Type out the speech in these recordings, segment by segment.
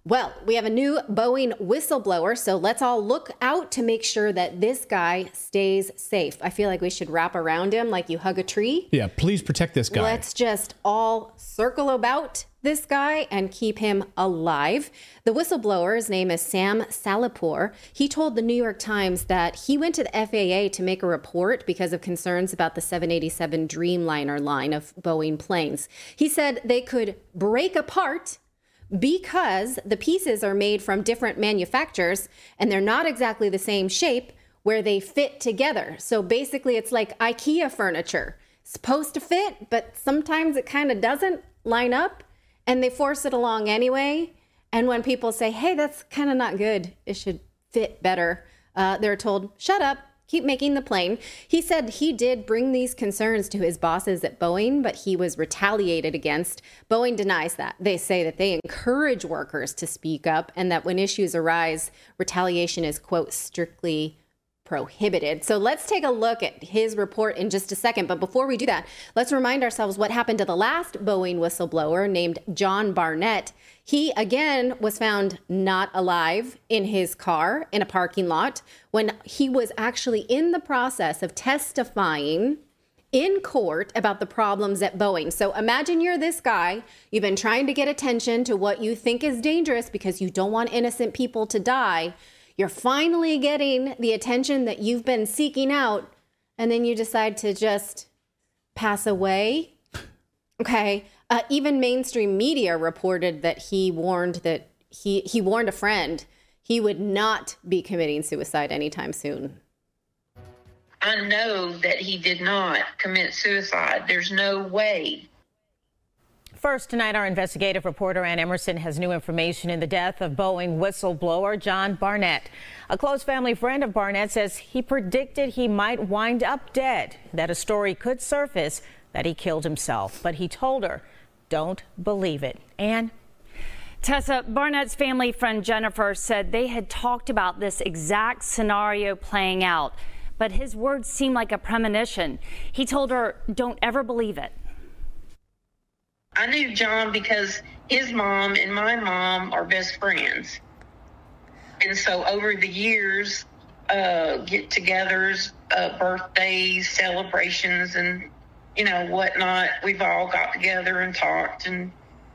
Well, we have a new Boeing whistleblower, so let's all look out to make sure that this guy stays safe. I feel like we should wrap around him like you hug a tree. Yeah, please protect this guy. Let's just all circle about this guy and keep him alive. The whistleblower's name is Sam Salehpour. He told the New York Times that he went to the FAA to make a report because of concerns about the 787 Dreamliner line of Boeing planes. He said they could break apart because the pieces are made from different manufacturers and they're not exactly the same shape where they fit together. So basically it's like IKEA furniture. It's supposed to fit, but sometimes it kind of doesn't line up and they force it along anyway. And when people say, hey, that's kind of not good, it should fit better, they're told, shut up. Keep making the plane. He said he did bring these concerns to his bosses at Boeing, but he was retaliated against. Boeing denies that. They say that they encourage workers to speak up and that when issues arise, retaliation is, quote, strictly prohibited. So let's take a look at his report in just a second. But before we do that, let's remind ourselves what happened to the last Boeing whistleblower named John Barnett. He, again, was found not alive in his car in a parking lot when he was actually in the process of testifying in court about the problems at Boeing. So imagine you're this guy. You've been trying to get attention to what you think is dangerous because you don't want innocent people to die. You're finally getting the attention that you've been seeking out, and then you decide to just pass away. Okay. Even mainstream media reported that he warned a friend he would not be committing suicide anytime soon. I know that he did not commit suicide. There's no way. First tonight, our investigative reporter Ann Emerson has new information in the death of Boeing whistleblower John Barnett. A close family friend of Barnett says he predicted he might wind up dead, that a story could surface that he killed himself. But he told her, don't believe it. Ann? Tessa, Barnett's family friend Jennifer said they had talked about this exact scenario playing out, but his words seemed like a premonition. He told her, don't ever believe it. I knew John because his mom and my mom are best friends. And so over the years, get-togethers, birthdays, celebrations, and, whatnot, we've all got together and talked. And,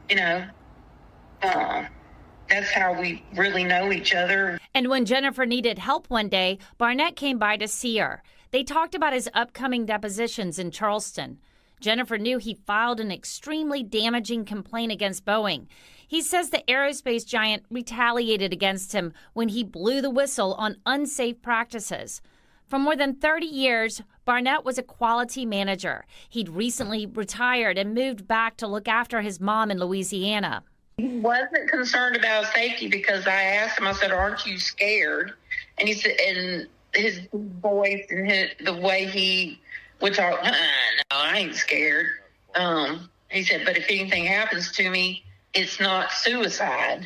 that's how we really know each other. And when Jennifer needed help one day, Barnett came by to see her. They talked about his upcoming depositions in Charleston. Jennifer knew he filed an extremely damaging complaint against Boeing. He says the aerospace giant retaliated against him when he blew the whistle on unsafe practices. For more than 30 years, Barnett was a quality manager. He'd recently retired and moved back to look after his mom in Louisiana. He wasn't concerned about safety because I asked him, I said, aren't you scared? And he said, and his voice and the way he would talk, no, I ain't scared. He said, but if anything happens to me, it's not suicide.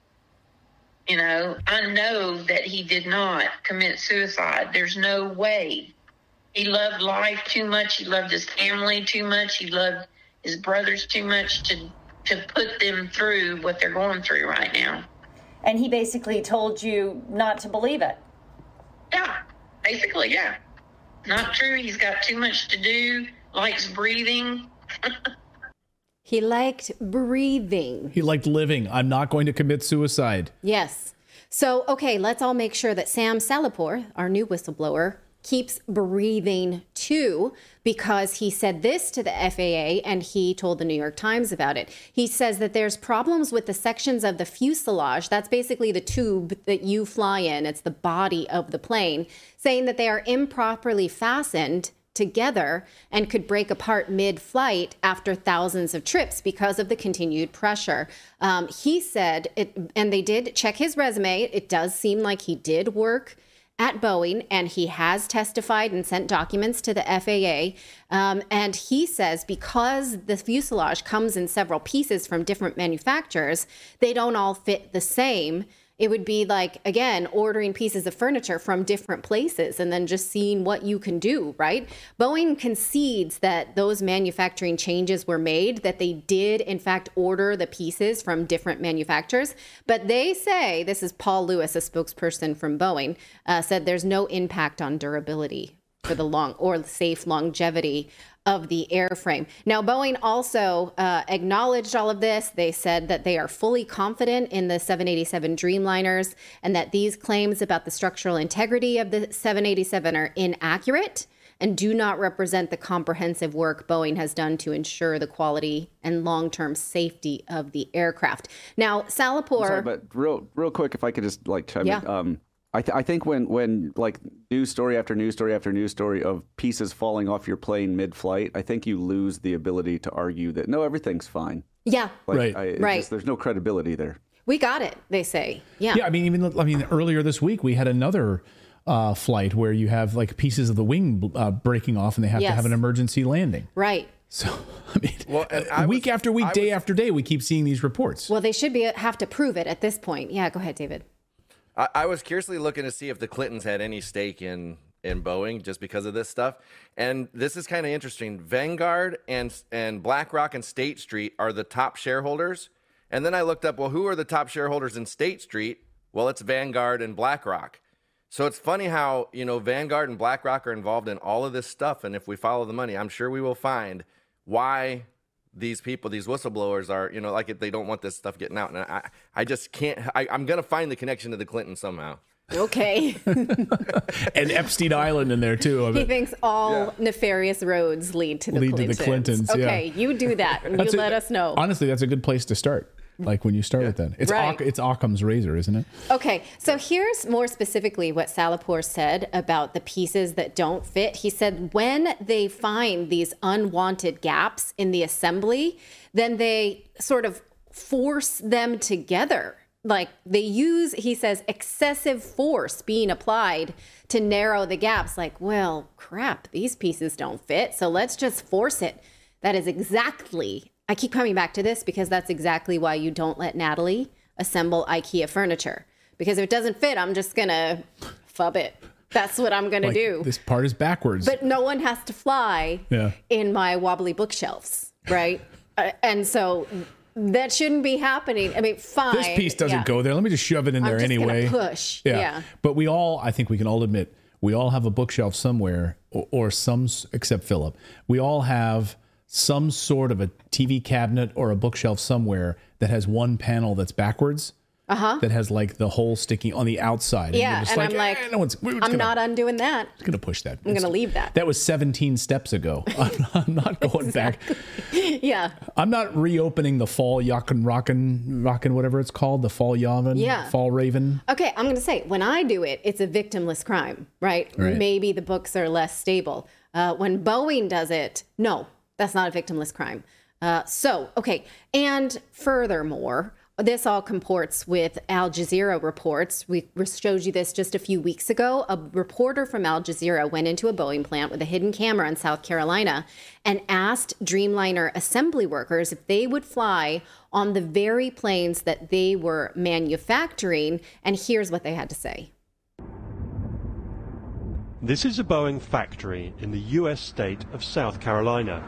I know that he did not commit suicide. There's no way. He loved life too much. He loved his family too much. He loved his brothers too much to put them through what they're going through right now. And he basically told you not to believe it. Yeah, basically, yeah. Not true. He's got too much to do, likes breathing. He liked breathing. He liked living. I'm not going to commit suicide. Yes. So, okay, let's all make sure that Sam Salehpour, our new whistleblower, keeps breathing too, because he said this to the FAA and he told the New York Times about it. He says that there's problems with the sections of the fuselage. That's basically the tube that you fly in. It's the body of the plane, saying that they are improperly fastened together and could break apart mid-flight after thousands of trips because of the continued pressure. He said, and they did check his resume. It does seem like he did work at Boeing, and he has testified and sent documents to the FAA. And he says because the fuselage comes in several pieces from different manufacturers, they don't all fit the same. It would be like, again, ordering pieces of furniture from different places and then just seeing what you can do, right? Boeing concedes that those manufacturing changes were made, that they did, in fact, order the pieces from different manufacturers. But they say, this is Paul Lewis, a spokesperson from Boeing, said there's no impact on durability for the long or safe longevity of the airframe. Now, Boeing also acknowledged all of this. They said that they are fully confident in the 787 Dreamliners and that these claims about the structural integrity of the 787 are inaccurate and do not represent the comprehensive work Boeing has done to ensure the quality and long-term safety of the aircraft. Now, Salapur... Sorry, but real quick, if I could just like chime in. I think when like news story after news story after news story of pieces falling off your plane mid-flight, I think you lose the ability to argue that, no, everything's fine. Yeah. Like, right. There's no credibility there. We got it, they say. Yeah. Yeah, I mean, earlier this week, we had another flight where you have like pieces of the wing breaking off and they have to have an emergency landing. Right. So, I mean, week after week, day after day, we keep seeing these reports. Well, they should have to prove it at this point. Yeah, go ahead, David. I was curiously looking to see if the Clintons had any stake in Boeing just because of this stuff. And this is kind of interesting. Vanguard and BlackRock and State Street are the top shareholders. And then I looked up, well, who are the top shareholders in State Street? Well, it's Vanguard and BlackRock. So it's funny how, Vanguard and BlackRock are involved in all of this stuff. And if we follow the money, I'm sure we will find why these people, these whistleblowers are, like if they don't want this stuff getting out. And I just can't, I'm going to find the connection to the Clintons somehow. Okay. And Epstein Island in there too. He thinks all nefarious roads lead to the Clintons. Okay, you do that and you let us know. Honestly, that's a good place to start. Like when you start with that. It's it's Occam's razor, isn't it? Okay, so here's more specifically what Salapur said about the pieces that don't fit. He said when they find these unwanted gaps in the assembly, then they sort of force them together. Like they use, he says, excessive force being applied to narrow the gaps. Like, well, crap, these pieces don't fit, so let's just force it. That is exactly... I keep coming back to this because that's exactly why you don't let Natalie assemble IKEA furniture. Because if it doesn't fit, I'm just going to fub it. That's what I'm going to do. This part is backwards. But no one has to fly in my wobbly bookshelves, right? And so that shouldn't be happening. I mean, fine. This piece doesn't go there. Let me just shove it in there anyway. Push. Yeah. But I think we can all admit, we all have a bookshelf somewhere, or some, except Philip. We all have some sort of a TV cabinet or a bookshelf somewhere that has one panel that's backwards. That has like the hole sticking on the outside. Yeah, and I'm like, I'm not undoing that. I'm going to push that. I'm going to leave that. That was 17 steps ago. I'm not going back. Yeah. I'm not reopening the Fall Rockin', whatever it's called, the Fall Yavin, Fall Raven. Okay, I'm going to say, when I do it, it's a victimless crime, right? Maybe the books are less stable. When Boeing does it, no, that's not a victimless crime. Okay. And furthermore, this all comports with Al Jazeera reports. We showed you this just a few weeks ago. A reporter from Al Jazeera went into a Boeing plant with a hidden camera in South Carolina and asked Dreamliner assembly workers if they would fly on the very planes that they were manufacturing. And here's what they had to say. This is a Boeing factory in the U.S. state of South Carolina.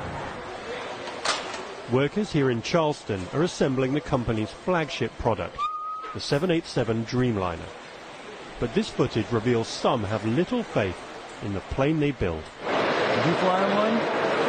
Workers here in Charleston are assembling the company's flagship product, the 787 Dreamliner. But this footage reveals some have little faith in the plane they build. Did you fly on one?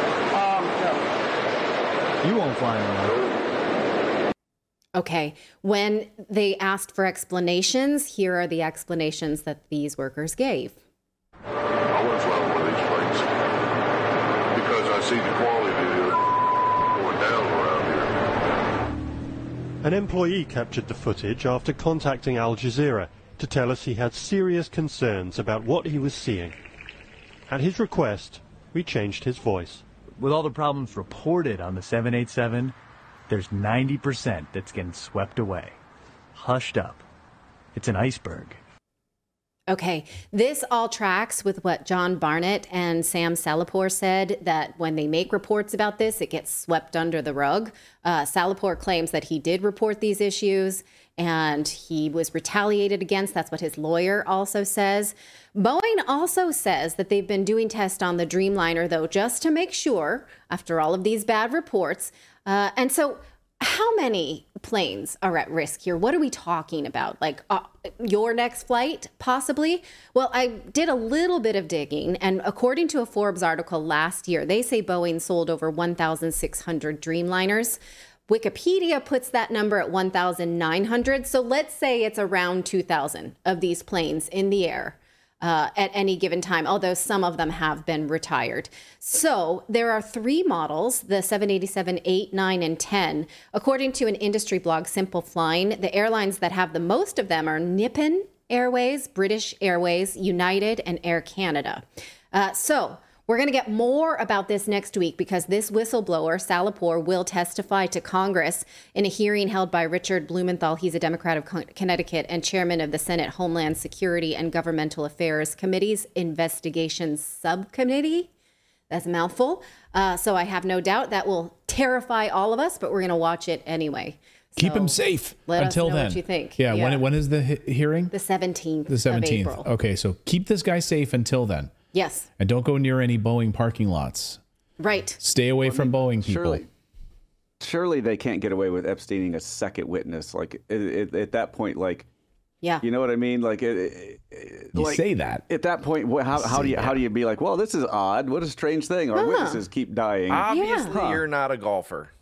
No. You won't fly on one. Okay, when they asked for explanations, here are the explanations that these workers gave. I wouldn't fly one of these planes because I see the quality going down around here. An employee captured the footage after contacting Al Jazeera to tell us he had serious concerns about what he was seeing. At his request, we changed his voice. With all the problems reported on the 787, there's 90% that's getting swept away, hushed up. It's an iceberg. Okay, this all tracks with what John Barnett and Sam Salapur said, that when they make reports about this, it gets swept under the rug. Salapur claims that he did report these issues, and he was retaliated against. That's what his lawyer also says. Boeing also says that they've been doing tests on the Dreamliner, though, just to make sure after all of these bad reports. And so how many planes are at risk here? What are we talking about? Like your next flight, possibly? Well, I did a little bit of digging, and according to a Forbes article last year, they say Boeing sold over 1,600 Dreamliners. Wikipedia puts that number at 1,900. So let's say it's around 2,000 of these planes in the air at any given time, although some of them have been retired. So there are 3 models, the 787, 8, 9, and 10. According to an industry blog, Simple Flying, the airlines that have the most of them are Nippon Airways, British Airways, United, and Air Canada. So we're going to get more about this next week because this whistleblower, Salehpour, will testify to Congress in a hearing held by Richard Blumenthal. He's a Democrat of Connecticut and chairman of the Senate Homeland Security and Governmental Affairs Committee's Investigations Subcommittee. That's a mouthful. So I have no doubt that will terrify all of us, but we're going to watch it anyway. Keep him safe until then. What you think. Yeah. When is the hearing? The 17th. The 17th. Of April. Okay. So keep this guy safe until then. Yes. And don't go near any Boeing parking lots. Right. Stay away from Boeing people. Surely they can't get away with Epsteining a second witness. Like at that point, like, yeah, you know what I mean? Like, you say that at that point. How do you be like, well, this is odd. What a strange thing. Our witnesses keep dying. Obviously, you're not a golfer.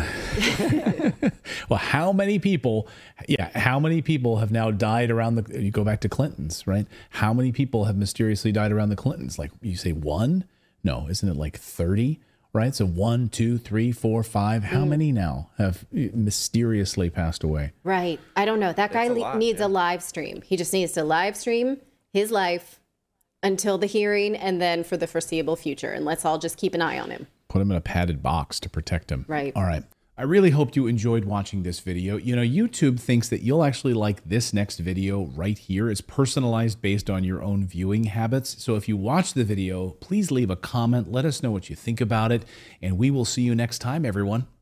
Well, how many people have now died around you go back to Clinton's, right? How many people have mysteriously died around the Clintons? Like you say 1? No, isn't it like 30? Right? So 1, 2, 3, 4, 5. How many now have mysteriously passed away? Right. I don't know. That guy needs a live stream. He just needs to live stream his life until the hearing and then for the foreseeable future. And let's all just keep an eye on him. Put him in a padded box to protect him. Right. All right. I really hope you enjoyed watching this video. You know, YouTube thinks that you'll actually like this next video right here. It's personalized based on your own viewing habits. So if you watch the video, please leave a comment. Let us know what you think about it. And we will see you next time, everyone.